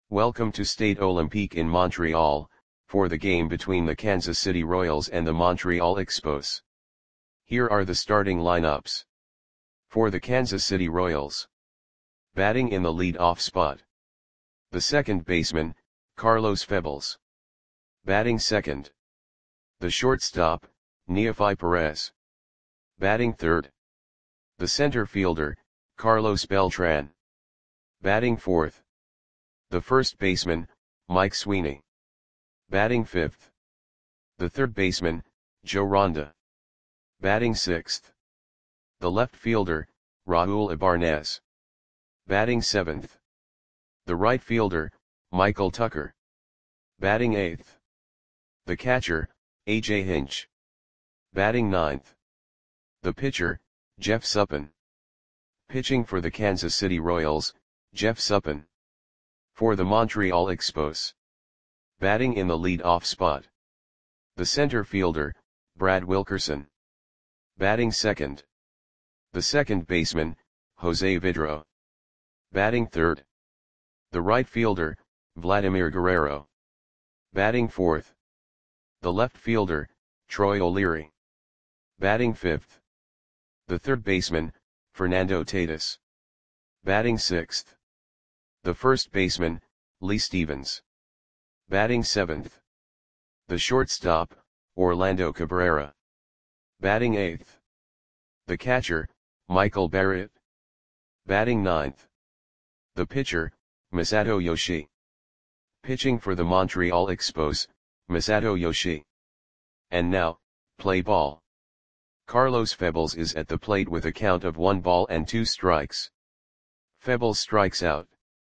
Welcome to Stade Olympique in Montreal, for the game between the Kansas City Royals and the Montreal Expos. Here are the starting lineups. For the Kansas City Royals. Batting in the lead-off spot. The second baseman, Carlos Febles. Batting second. The shortstop, Neofy Perez. Batting third. The center fielder, Carlos Beltran. Batting fourth. The first baseman, Mike Sweeney. Batting fifth. The third baseman, Joe Ronda. Batting sixth. The left fielder, Raul Ibarnez. Batting seventh. The right fielder, Michael Tucker. Batting eighth. The catcher, A.J. Hinch. Batting ninth. The pitcher, Jeff Suppan. Pitching for the Kansas City Royals, Jeff Suppan. For the Montreal Expos. Batting in the lead-off spot. The center fielder, Brad Wilkerson. Batting second. The second baseman, Jose Vidro. Batting third. The right fielder, Vladimir Guerrero. Batting fourth. The left fielder, Troy O'Leary. Batting fifth. The third baseman, Fernando Tatis. Batting sixth. The first baseman, Lee Stevens. Batting seventh. The shortstop, Orlando Cabrera. Batting eighth. The catcher, Michael Barrett. Batting ninth. The pitcher, Masato Yoshii. Pitching for the Montreal Expos, Masato Yoshii. And now, play ball. Carlos Febles is at the plate with a count of 1 ball and 2 strikes. Febles strikes out.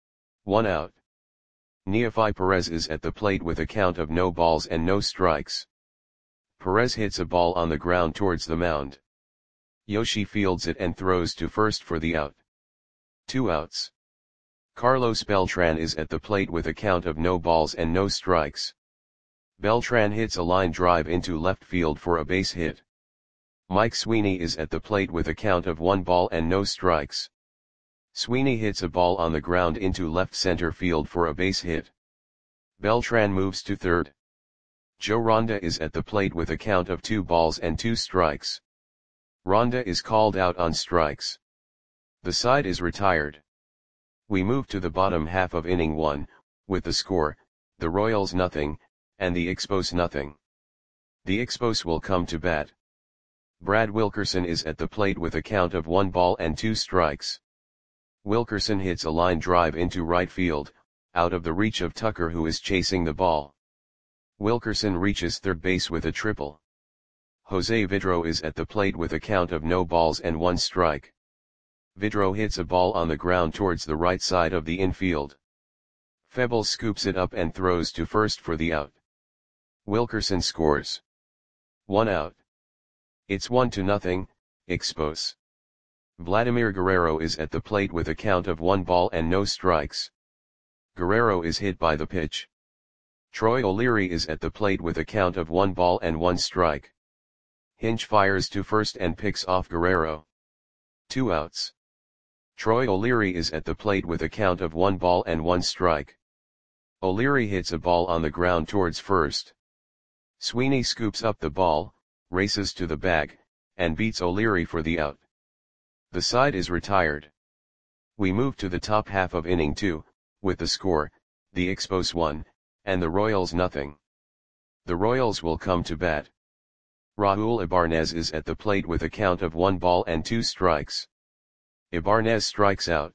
1 out. Neofy Perez is at the plate with a count of no balls and no strikes. Perez hits a ball on the ground towards the mound. Yoshii fields it and throws to first for the out. 2 outs. Carlos Beltran is at the plate with a count of no balls and no strikes. Beltran hits a line drive into left field for a base hit. Mike Sweeney is at the plate with a count of 1 ball and no strikes. Sweeney hits a ball on the ground into left center field for a base hit. Beltran moves to third. Joe Ronda is at the plate with a count of 2 balls and 2 strikes. Ronda is called out on strikes. The side is retired. We move to the bottom half of inning 1, with the score, the Royals nothing, and the Expos nothing. The Expos will come to bat. Brad Wilkerson is at the plate with a count of 1 ball and 2 strikes. Wilkerson hits a line drive into right field, out of the reach of Tucker who is chasing the ball. Wilkerson reaches third base with a triple. Jose Vidro is at the plate with a count of no balls and 1 strike. Vidro hits a ball on the ground towards the right side of the infield. Febles scoops it up and throws to first for the out. Wilkerson scores. 1 out. It's 1-0, Expos. Vladimir Guerrero is at the plate with a count of 1 ball and no strikes. Guerrero is hit by the pitch. Troy O'Leary is at the plate with a count of 1 ball and 1 strike. Hinch fires to first and picks off Guerrero. 2 outs. Troy O'Leary is at the plate with a count of 1 ball and 1 strike. O'Leary hits a ball on the ground towards first. Sweeney scoops up the ball, races to the bag, and beats O'Leary for the out. The side is retired. We move to the top half of inning 2, with the score, the Expos 1, and the Royals nothing. The Royals will come to bat. Raul Ibarnez is at the plate with a count of 1 ball and 2 strikes. Ibarnez strikes out.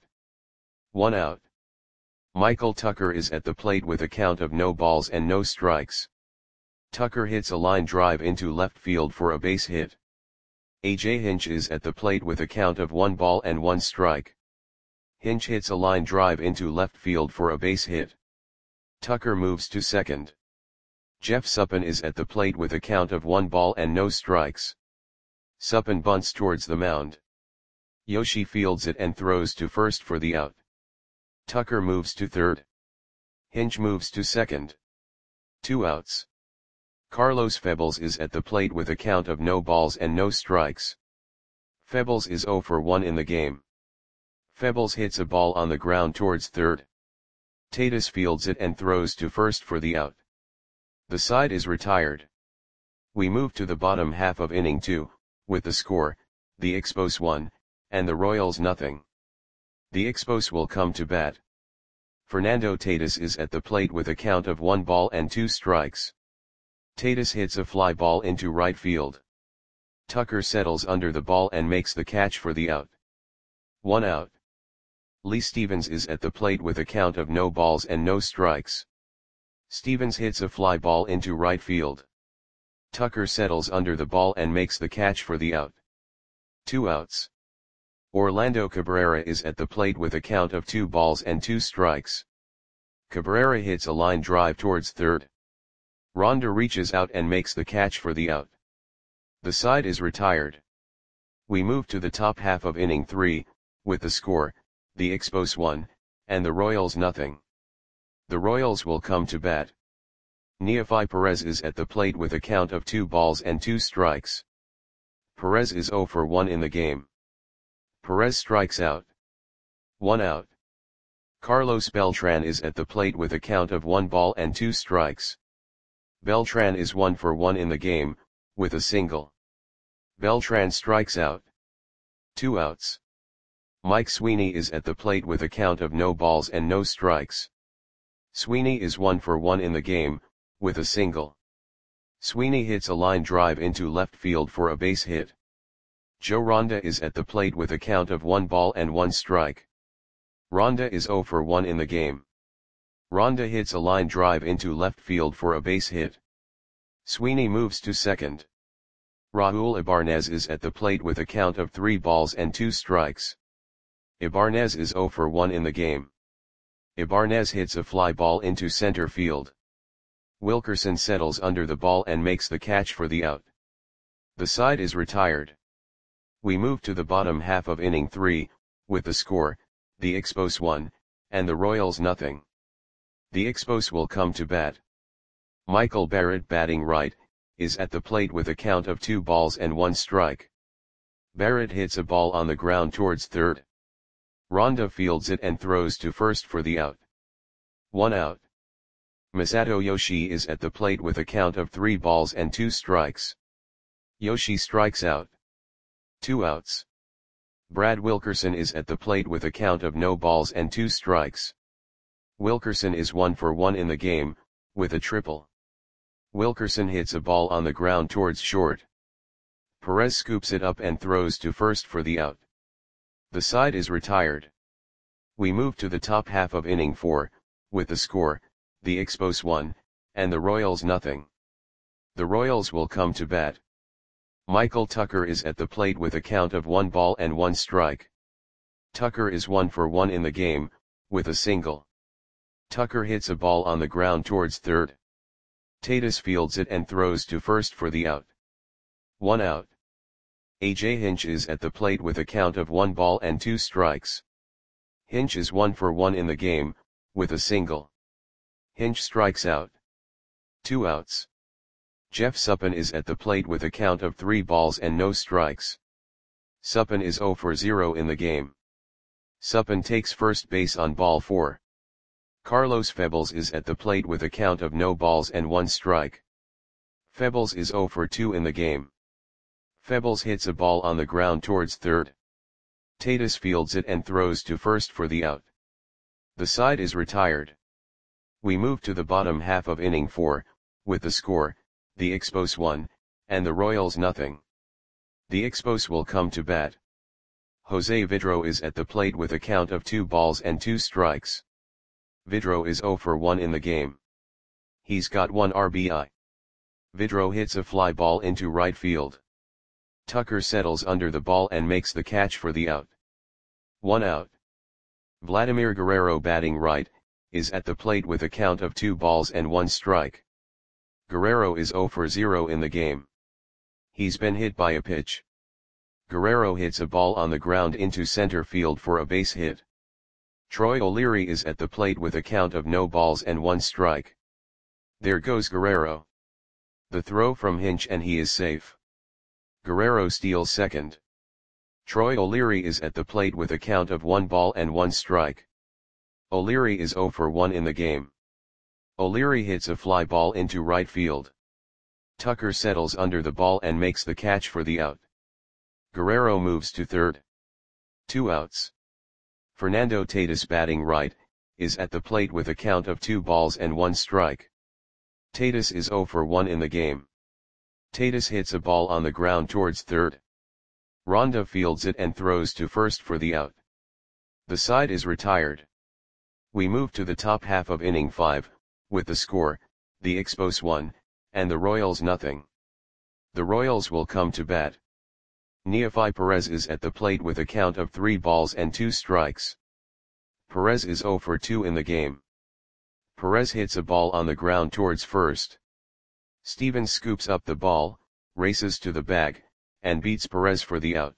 1 out. Michael Tucker is at the plate with a count of no balls and no strikes. Tucker hits a line drive into left field for a base hit. A.J. Hinch is at the plate with a count of 1 ball and 1 strike. Hinch hits a line drive into left field for a base hit. Tucker moves to second. Jeff Suppan is at the plate with a count of 1 ball and no strikes. Suppan bunts towards the mound. Yoshii fields it and throws to first for the out. Tucker moves to third. Hinch moves to second. 2 outs. Carlos Febles is at the plate with a count of no balls and no strikes. Febles is 0 for 1 in the game. Febles hits a ball on the ground towards third. Tatis fields it and throws to first for the out. The side is retired. We move to the bottom half of inning 2, with the score, the Expos 1, and the Royals nothing. The Expos will come to bat. Fernando Tatis is at the plate with a count of 1 ball and 2 strikes. Tatis hits a fly ball into right field. Tucker settles under the ball and makes the catch for the out. 1 out. Lee Stevens is at the plate with a count of no balls and no strikes. Stevens hits a fly ball into right field. Tucker settles under the ball and makes the catch for the out. 2 outs. Orlando Cabrera is at the plate with a count of 2 balls and 2 strikes. Cabrera hits a line drive towards third. Ronda reaches out and makes the catch for the out. The side is retired. We move to the top half of inning 3, with the score, the Expos 1, and the Royals nothing. The Royals will come to bat. Neofi Perez is at the plate with a count of 2 balls and 2 strikes. Perez is 0 for 1 in the game. Perez strikes out. 1 out. Carlos Beltran is at the plate with a count of 1 ball and 2 strikes. Beltran is 1 for 1 in the game, with a single. Beltran strikes out. 2 outs. Mike Sweeney is at the plate with a count of no balls and no strikes. Sweeney is 1 for 1 in the game, with a single. Sweeney hits a line drive into left field for a base hit. Joe Ronda is at the plate with a count of 1 ball and 1 strike. Ronda is 0 for 1 in the game. Ronda hits a line drive into left field for a base hit. Sweeney moves to second. Raul Ibanez is at the plate with a count of 3 balls and 2 strikes. Ibanez is 0 for 1 in the game. Ibanez hits a fly ball into center field. Wilkerson settles under the ball and makes the catch for the out. The side is retired. We move to the bottom half of inning 3, with the score, the Expos 1, and the Royals nothing. The Expos will come to bat. Michael Barrett, batting right, is at the plate with a count of 2 balls and 1 strike. Barrett hits a ball on the ground towards third. Ronda fields it and throws to first for the out. 1 out. Masato Yoshi is at the plate with a count of 3 balls and 2 strikes. Yoshi strikes out. 2 outs. Brad Wilkerson is at the plate with a count of no balls and 2 strikes. Wilkerson is 1 for 1 in the game, with a triple. Wilkerson hits a ball on the ground towards short. Perez scoops it up and throws to first for the out. The side is retired. We move to the top half of inning 4, with the score, the Expos 1, and the Royals nothing. The Royals will come to bat. Michael Tucker is at the plate with a count of 1 ball and 1 strike. Tucker is 1 for 1 in the game, with a single. Tucker hits a ball on the ground towards third. Tatis fields it and throws to first for the out. 1 out. A.J. Hinch is at the plate with a count of 1 ball and 2 strikes. Hinch is 1 for 1 in the game, with a single. Hinch strikes out. 2 outs. Jeff Suppan is at the plate with a count of 3 balls and no strikes. Suppan is 0 for 0 in the game. Suppan takes first base on ball 4. Carlos Febles is at the plate with a count of no balls and 1 strike. Febles is 0 for 2 in the game. Febles hits a ball on the ground towards third. Tatis fields it and throws to first for the out. The side is retired. We move to the bottom half of inning 4, with the score, the Expos 1, and the Royals nothing. The Expos will come to bat. Jose Vidro is at the plate with a count of 2 balls and 2 strikes. Vidro is 0 for 1 in the game. He's got 1 RBI. Vidro hits a fly ball into right field. Tucker settles under the ball and makes the catch for the out. 1 out. Vladimir Guerrero, batting right, is at the plate with a count of 2 balls and 1 strike. Guerrero is 0 for 0 in the game. He's been hit by a pitch. Guerrero hits a ball on the ground into center field for a base hit. Troy O'Leary is at the plate with a count of no balls and 1 strike. There goes Guerrero. The throw from Hinch and he is safe. Guerrero steals second. Troy O'Leary is at the plate with a count of 1 ball and 1 strike. O'Leary is 0 for 1 in the game. O'Leary hits a fly ball into right field. Tucker settles under the ball and makes the catch for the out. Guerrero moves to third. 2 outs. Fernando Tatis, batting right, is at the plate with a count of 2 balls and 1 strike. Tatis is 0 for 1 in the game. Tatis hits a ball on the ground towards third. Ronda fields it and throws to first for the out. The side is retired. We move to the top half of inning 5, with the score, the Expos 1, and the Royals nothing. The Royals will come to bat. Neefi Perez is at the plate with a count of 3 balls and 2 strikes. Perez is 0 for 2 in the game. Perez hits a ball on the ground towards first. Stevens scoops up the ball, races to the bag, and beats Perez for the out.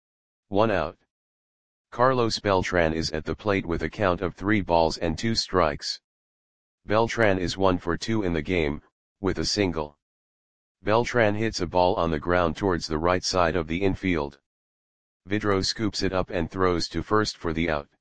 1 out. Carlos Beltran is at the plate with a count of 3 balls and 2 strikes. Beltran is 1 for 2 in the game, with a single. Beltran hits a ball on the ground towards the right side of the infield. Vidro scoops it up and throws to first for the out.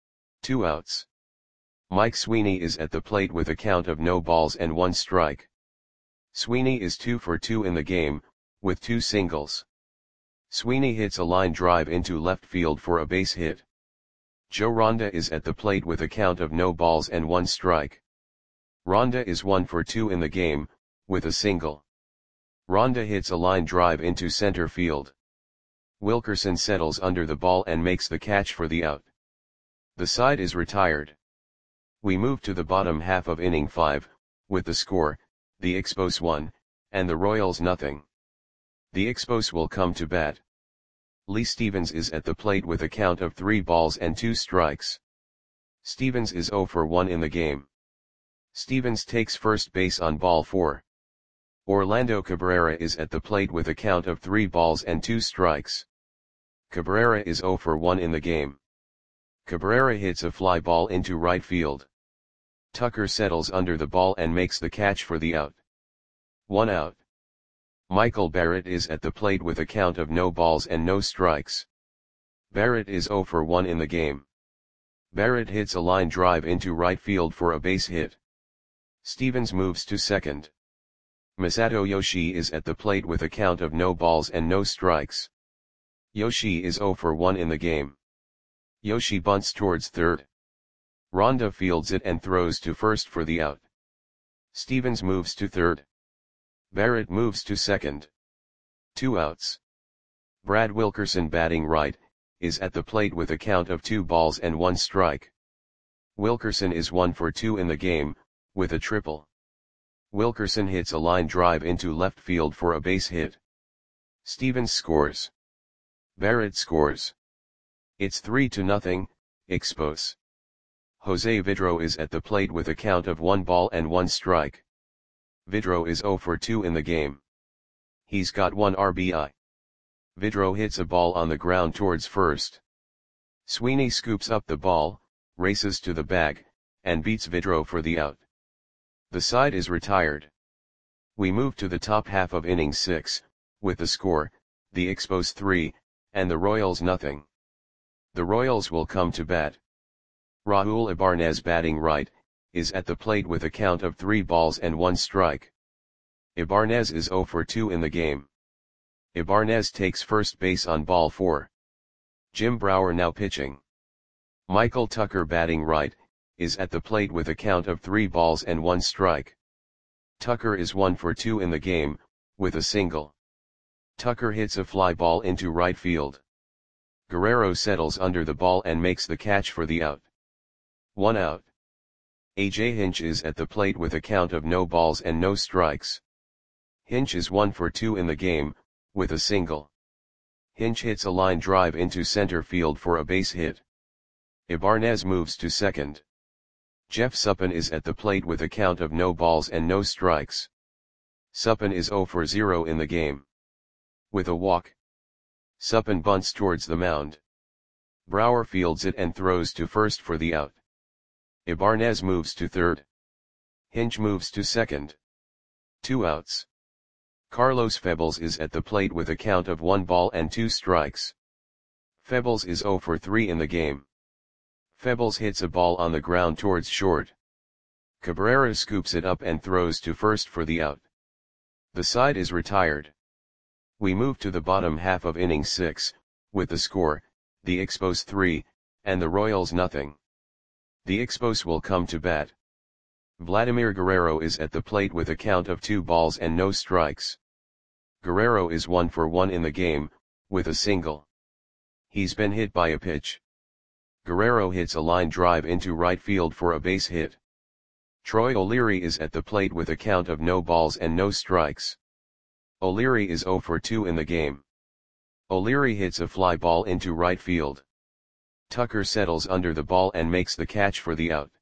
2 outs. Mike Sweeney is at the plate with a count of no balls and 1 strike. Sweeney is 2 for 2 in the game, with 2 singles. Sweeney hits a line drive into left field for a base hit. Joe Ronda is at the plate with a count of no balls and 1 strike. Ronda is 1 for 2 in the game, with a single. Ronda hits a line drive into center field. Wilkerson settles under the ball and makes the catch for the out. The side is retired. We move to the bottom half of inning 5, with the score, the Expos 1, and the Royals nothing. The Expos will come to bat. Lee Stevens is at the plate with a count of 3 balls and 2 strikes. Stevens is 0 for 1 in the game. Stevens takes first base on ball 4. Orlando Cabrera is at the plate with a count of 3 balls and 2 strikes. Cabrera is 0 for 1 in the game. Cabrera hits a fly ball into right field. Tucker settles under the ball and makes the catch for the out. 1 out. Michael Barrett is at the plate with a count of no balls and no strikes. Barrett is 0 for 1 in the game. Barrett hits a line drive into right field for a base hit. Stevens moves to second. Masato Yoshii is at the plate with a count of no balls and no strikes. Yoshii is 0 for 1 in the game. Yoshii bunts towards third. Ronda fields it and throws to first for the out. Stevens moves to third. Barrett moves to second. 2 outs. Brad Wilkerson, batting right, is at the plate with a count of 2 balls and 1 strike. Wilkerson is 1 for 2 in the game, with a triple. Wilkerson hits a line drive into left field for a base hit. Stevens scores. Barrett scores. It's 3-0, Expos. Jose Vidro is at the plate with a count of 1 ball and 1 strike. Vidro is 0 for 2 in the game. He's got 1 RBI. Vidro hits a ball on the ground towards first. Sweeney scoops up the ball, races to the bag, and beats Vidro for the out. The side is retired. We move to the top half of inning 6, with the score, the Expos 3, and the Royals nothing. The Royals will come to bat. Raul Ibanez, batting right, is at the plate with a count of 3 balls and 1 strike. Ibanez is 0 for 2 in the game. Ibanez takes first base on ball 4. Jim Brower now pitching. Michael Tucker, batting right, is at the plate with a count of 3 balls and 1 strike. Tucker is 1 for 2 in the game, with a single. Tucker hits a fly ball into right field. Guerrero settles under the ball and makes the catch for the out. 1 out. A.J. Hinch is at the plate with a count of no balls and no strikes. Hinch is 1 for 2 in the game, with a single. Hinch hits a line drive into center field for a base hit. Ibanez moves to second. Jeff Suppan is at the plate with a count of no balls and no strikes. Suppan is 0 for 0 in the game. With a walk. Suppan bunts towards the mound. Brower fields it and throws to first for the out. Ibanez moves to third. Hinch moves to second. 2 outs. Carlos Febles is at the plate with a count of 1 ball and 2 strikes. Febles is 0 for 3 in the game. Febles hits a ball on the ground towards short. Cabrera scoops it up and throws to first for the out. The side is retired. We move to the bottom half of inning 6, with the score, the Expos 3, and the Royals nothing. The Expos will come to bat. Vladimir Guerrero is at the plate with a count of 2 balls and no strikes. Guerrero is 1 for 1 in the game, with a single. He's been hit by a pitch. Guerrero hits a line drive into right field for a base hit. Troy O'Leary is at the plate with a count of no balls and no strikes. O'Leary is 0 for 2 in the game. O'Leary hits a fly ball into right field. Tucker settles under the ball and makes the catch for the out.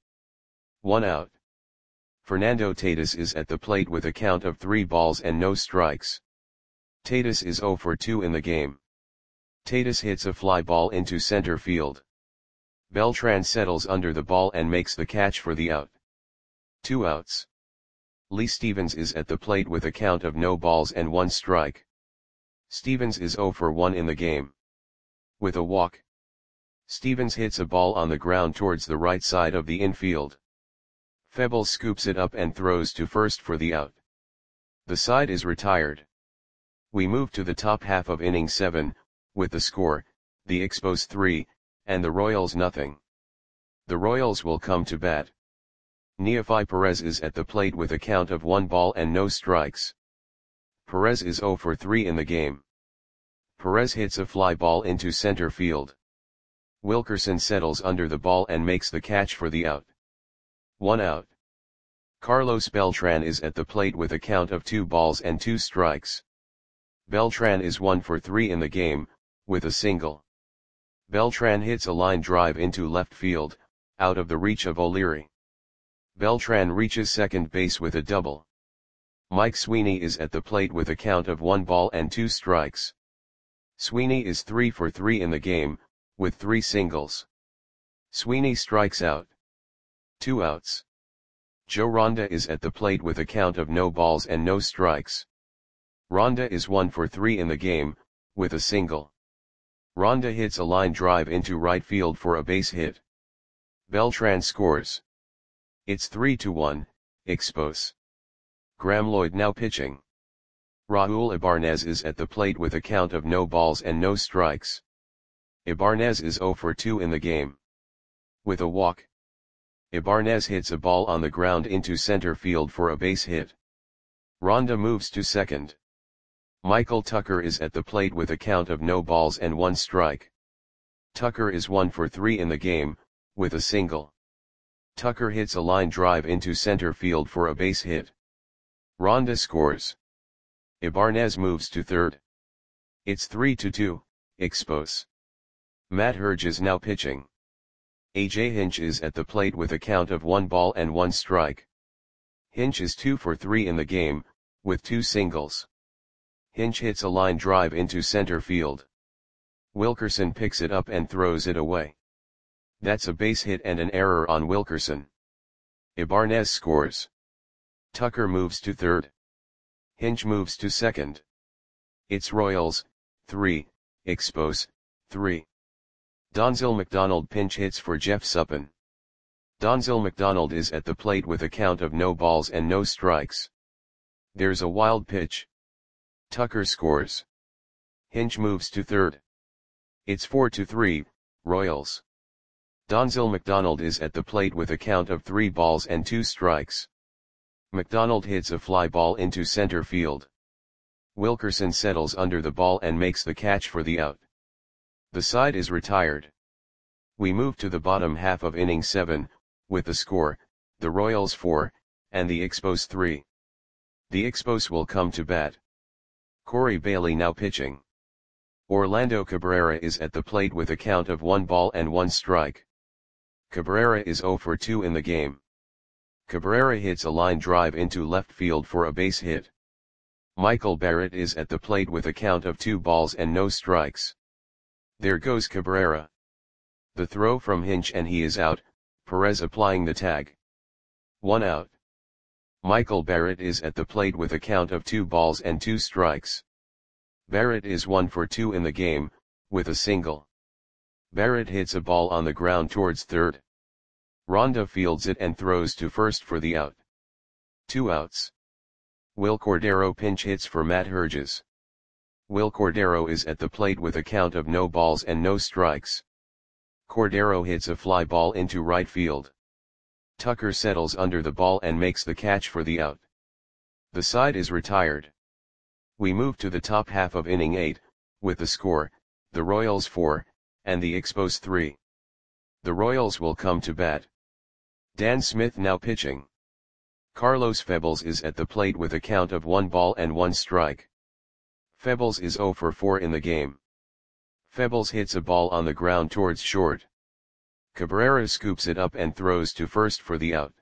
1 out. Fernando Tatis is at the plate with a count of 3 balls and no strikes. Tatis is 0 for 2 in the game. Tatis hits a fly ball into center field. Beltran settles under the ball and makes the catch for the out. 2 outs. Lee Stevens is at the plate with a count of no balls and 1 strike. Stevens is 0 for 1 in the game. With a walk. Stevens hits a ball on the ground towards the right side of the infield. Febles scoops it up and throws to first for the out. The side is retired. We move to the top half of inning 7, with the score, the Expos 3, and the Royals nothing. The Royals will come to bat. Neefi Perez is at the plate with a count of 1 ball and no strikes. Perez is 0 for 3 in the game. Perez hits a fly ball into center field. Wilkerson settles under the ball and makes the catch for the out. 1 out. Carlos Beltran is at the plate with a count of 2 balls and 2 strikes. Beltran is 1 for 3 in the game, with a single. Beltran hits a line drive into left field, out of the reach of O'Leary. Beltran reaches second base with a double. Mike Sweeney is at the plate with a count of 1 ball and 2 strikes. Sweeney is 3 for 3 in the game, with 3 singles. Sweeney strikes out. 2 outs. Joe Ronda is at the plate with a count of no balls and no strikes. Ronda is 1 for 3 in the game, with a single. Ronda hits a line drive into right field for a base hit. Beltran scores. It's 3-1, Expos. Graham Lloyd now pitching. Raul Ibanez is at the plate with a count of no balls and no strikes. Ibanez is 0 for 2 in the game. With a walk. Ibanez hits a ball on the ground into center field for a base hit. Ronda moves to second. Michael Tucker is at the plate with a count of no balls and 1 strike. Tucker is 1 for 3 in the game, with a single. Tucker hits a line drive into center field for a base hit. Ronda scores. Ibanez moves to third. It's 3-2, Expos. Matt Herge is now pitching. AJ Hinch is at the plate with a count of 1 ball and 1 strike. Hinch is 2 for 3 in the game, with 2 singles. Hinch hits a line drive into center field. Wilkerson picks it up and throws it away. That's a base hit and an error on Wilkerson. Ibanez scores. Tucker moves to third. Hinch moves to second. It's Royals, 3, Expos, 3. Donzel McDonald pinch hits for Jeff Suppan. Donzel McDonald is at the plate with a count of no balls and no strikes. There's a wild pitch. Tucker scores. Hinch moves to third. It's 4-3, Royals. Donzel McDonald is at the plate with a count of 3 balls and 2 strikes. McDonald hits a fly ball into center field. Wilkerson settles under the ball and makes the catch for the out. The side is retired. We move to the bottom half of inning 7, with the score, the Royals 4, and the Expos 3. The Expos will come to bat. Corey Bailey now pitching. Orlando Cabrera is at the plate with a count of 1 ball and 1 strike. Cabrera is 0 for 2 in the game. Cabrera hits a line drive into left field for a base hit. Michael Barrett is at the plate with a count of 2 balls and no strikes. There goes Cabrera. The throw from Hinch and he is out, Perez applying the tag. 1 out. Michael Barrett is at the plate with a count of 2 balls and 2 strikes. Barrett is 1 for 2 in the game, with a single. Barrett hits a ball on the ground towards third. Ronda fields it and throws to first for the out. 2 outs. Will Cordero pinch hits for Matt Herges. Will Cordero is at the plate with a count of no balls and no strikes. Cordero hits a fly ball into right field. Tucker settles under the ball and makes the catch for the out. The side is retired. We move to the top half of inning 8, with the score, the Royals 4, and the Expos 3. The Royals will come to bat. Dan Smith now pitching. Carlos Febles is at the plate with a count of 1 ball and 1 strike. Febles is 0 for 4 in the game. Febles hits a ball on the ground towards short. Cabrera scoops it up and throws to first for the out.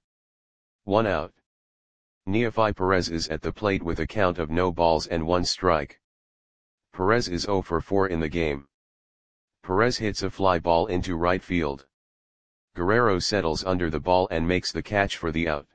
1 out. Neofi Perez is at the plate with a count of no balls and 1 strike. Perez is 0 for 4 in the game. Perez hits a fly ball into right field. Guerrero settles under the ball and makes the catch for the out.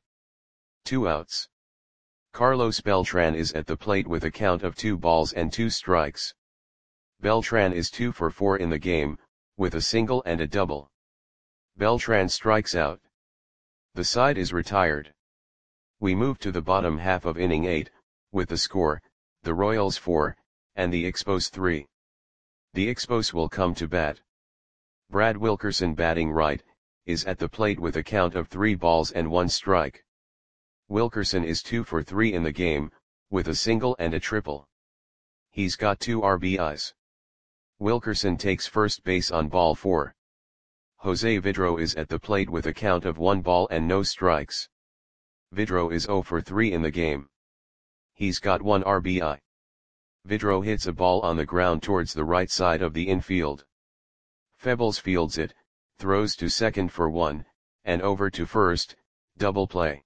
2 outs. Carlos Beltran is at the plate with a count of 2 balls and 2 strikes. Beltran is 2 for 4 in the game, with a single and a double. Beltran strikes out. The side is retired. We move to the bottom half of inning 8, with the score, the Royals 4, and the Expos 3. The Expos will come to bat. Brad Wilkerson batting right, is at the plate with a count of 3 balls and 1 strike. Wilkerson is 2 for 3 in the game, with a single and a triple. He's got 2 RBIs. Wilkerson takes first base on ball 4. Jose Vidro is at the plate with a count of 1 ball and no strikes. Vidro is 0 for 3 in the game. He's got 1 RBI. Vidro hits a ball on the ground towards the right side of the infield. Febles fields it, throws to second for 1, and over to first, double play.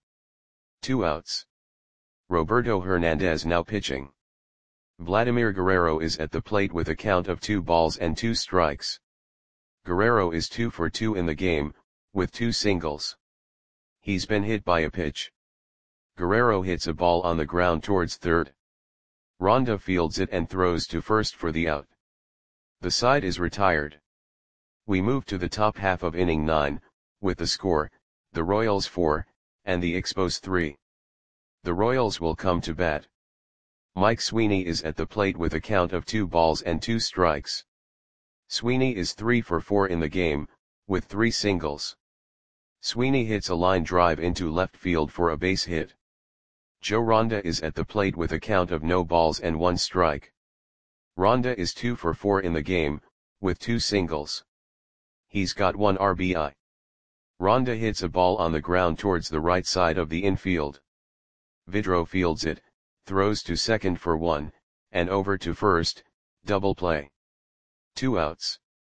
2 outs. Roberto Hernandez now pitching. Vladimir Guerrero is at the plate with a count of 2 balls and 2 strikes. Guerrero is 2 for 2 in the game, with 2 singles. He's been hit by a pitch. Guerrero hits a ball on the ground towards third. Ronda fields it and throws to first for the out. The side is retired. We move to the top half of inning 9, with the score, the Royals 4, and the Expos 3. The Royals will come to bat. Mike Sweeney is at the plate with a count of 2 balls and 2 strikes. Sweeney is 3 for 4 in the game, with 3 singles. Sweeney hits a line drive into left field for a base hit. Joe Ronda is at the plate with a count of no balls and 1 strike. Ronda is 2 for 4 in the game, with 2 singles. He's got 1 RBI. Ronda hits a ball on the ground towards the right side of the infield. Vidro fields it, throws to second for 1, and over to first, double play. 2 outs.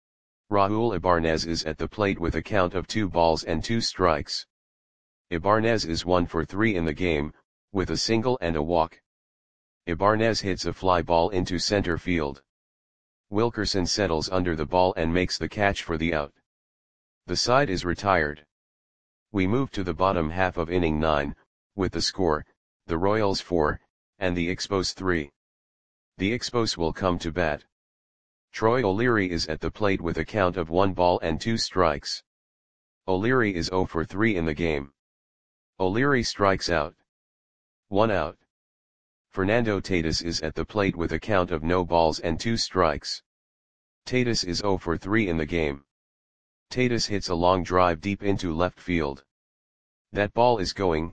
Raul Ibarnez is at the plate with a count of 2 balls and 2 strikes. Ibarnez is 1 for 3 in the game, with a single and a walk. Ibarnez hits a fly ball into center field. Wilkerson settles under the ball and makes the catch for the out. The side is retired. We move to the bottom half of inning 9, with the score, the Royals 4, and the Expos 3. The Expos will come to bat. Troy O'Leary is at the plate with a count of 1 ball and 2 strikes. O'Leary is 0 for 3 in the game. O'Leary strikes out. 1 out. Fernando Tatis is at the plate with a count of no balls and 2 strikes. Tatis is 0 for 3 in the game. Tatis hits a long drive deep into left field. That ball is going,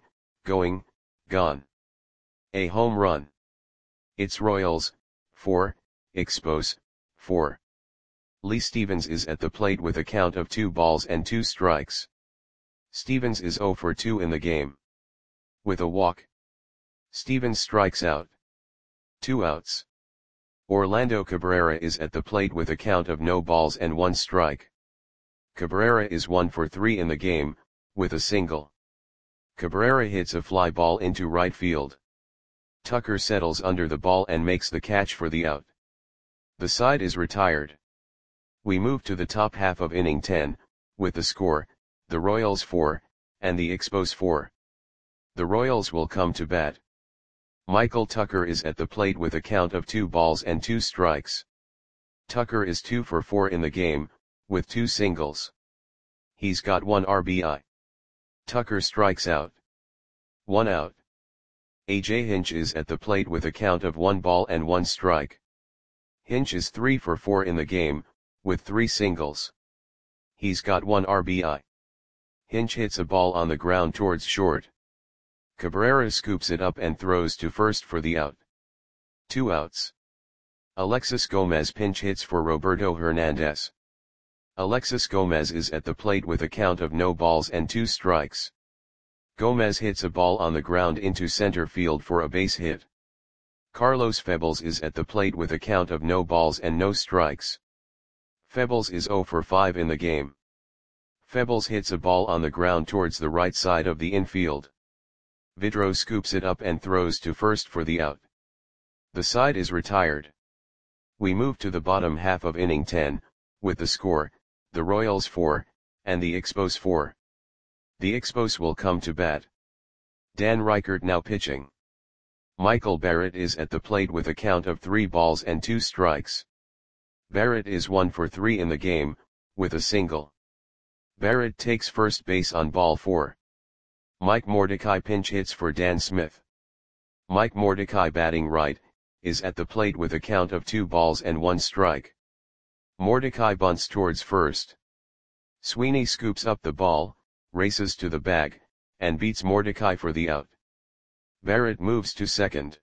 gone. A home run. It's Royals, 4, Expos, 4. Lee Stevens is at the plate with a count of 2 balls and 2 strikes. Stevens is 0 for 2 in the game. With a walk. Stevens strikes out. 2 outs. Orlando Cabrera is at the plate with a count of no balls and 1 strike. Cabrera is 1 for 3 in the game, with a single. Cabrera hits a fly ball into right field. Tucker settles under the ball and makes the catch for the out. The side is retired. We move to the top half of inning 10, with the score, the Royals 4, and the Expos 4. The Royals will come to bat. Michael Tucker is at the plate with a count of 2 balls and 2 strikes. Tucker is 2 for 4 in the game, with 2 singles. He's got 1 RBI. Tucker strikes out. 1 out. AJ Hinch is at the plate with a count of 1 ball and 1 strike. Hinch is 3 for 4 in the game, with 3 singles. He's got 1 RBI. Hinch hits a ball on the ground towards short. Cabrera scoops it up and throws to first for the out. 2 outs. Alexis Gomez pinch hits for Roberto Hernandez. Alexis Gomez is at the plate with a count of no balls and 2 strikes. Gomez hits a ball on the ground into center field for a base hit. Carlos Febles is at the plate with a count of no balls and no strikes. Febles is 0 for 5 in the game. Febles hits a ball on the ground towards the right side of the infield. Vidro scoops it up and throws to first for the out. The side is retired. We move to the bottom half of inning 10, with the score, the Royals 4, and the Expos 4. The Expos will come to bat. Dan Reichert now pitching. Michael Barrett is at the plate with a count of 3 balls and 2 strikes. Barrett is 1 for 3 in the game, with a single. Barrett takes first base on ball 4. Mike Mordecai pinch hits for Dan Smith. Mike Mordecai batting right, is at the plate with a count of 2 balls and 1 strike. Mordecai bunts towards first. Sweeney scoops up the ball, races to the bag, and beats Mordecai for the out. Barrett moves to second.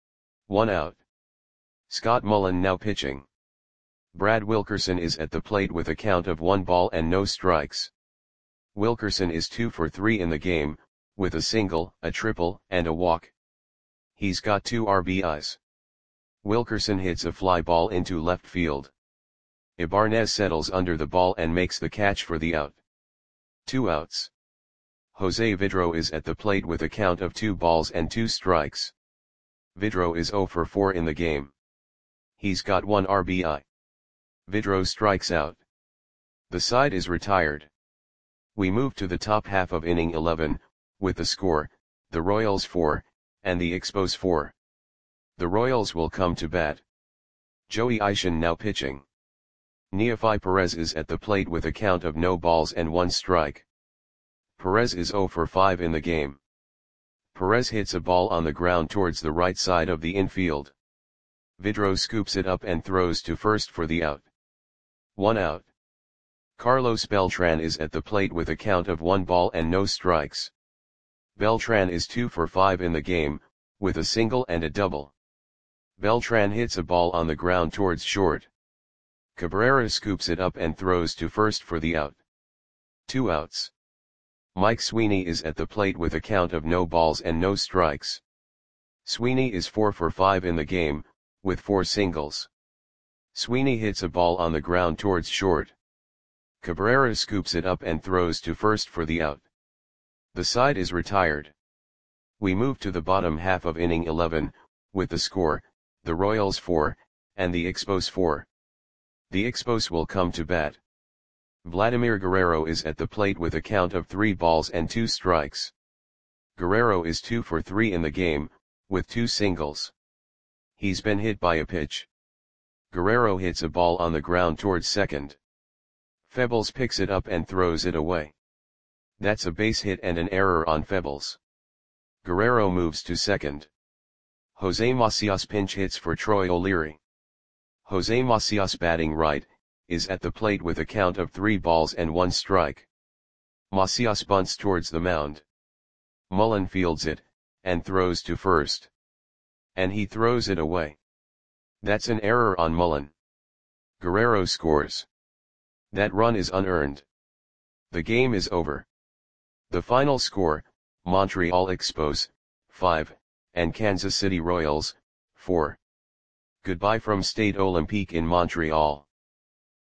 1 out. Scott Mullen now pitching. Brad Wilkerson is at the plate with a count of 1 ball and no strikes. Wilkerson is 2 for 3 in the game, with a single, a triple, and a walk. He's got 2 RBIs. Wilkerson hits a fly ball into left field. Ibanez settles under the ball and makes the catch for the out. 2 outs. Jose Vidro is at the plate with a count of 2 balls and 2 strikes. Vidro is 0 for 4 in the game. He's got 1 RBI. Vidro strikes out. The side is retired. We move to the top half of inning 11, with the score, the Royals 4, and the Expos 4. The Royals will come to bat. Joey Isham now pitching. Neofi Perez is at the plate with a count of no balls and 1 strike. Perez is 0 for 5 in the game. Perez hits a ball on the ground towards the right side of the infield. Vidro scoops it up and throws to first for the out. 1 out. Carlos Beltran is at the plate with a count of 1 ball and no strikes. Beltran is 2 for 5 in the game, with a single and a double. Beltran hits a ball on the ground towards short. Cabrera scoops it up and throws to first for the out. 2 outs. Mike Sweeney is at the plate with a count of no balls and no strikes. Sweeney is 4 for 5 in the game, with 4 singles. Sweeney hits a ball on the ground towards short. Cabrera scoops it up and throws to first for the out. The side is retired. We move to the bottom half of inning 11, with the score, the Royals 4, and the Expos 4. The Expos will come to bat. Vladimir Guerrero is at the plate with a count of 3 balls and 2 strikes. Guerrero is 2 for 3 in the game, with 2 singles. He's been hit by a pitch. Guerrero hits a ball on the ground towards second. Febles picks it up and throws it away. That's a base hit and an error on Febles. Guerrero moves to second. Jose Macias pinch hits for Troy O'Leary. Jose Macias batting right, is at the plate with a count of 3 balls and 1 strike. Macias bunts towards the mound. Mullen fields it, and throws to first. And he throws it away. That's an error on Mullen. Guerrero scores. That run is unearned. The game is over. The final score, Montreal Expos, 5, and Kansas City Royals, 4. Goodbye from Stade Olympique in Montreal.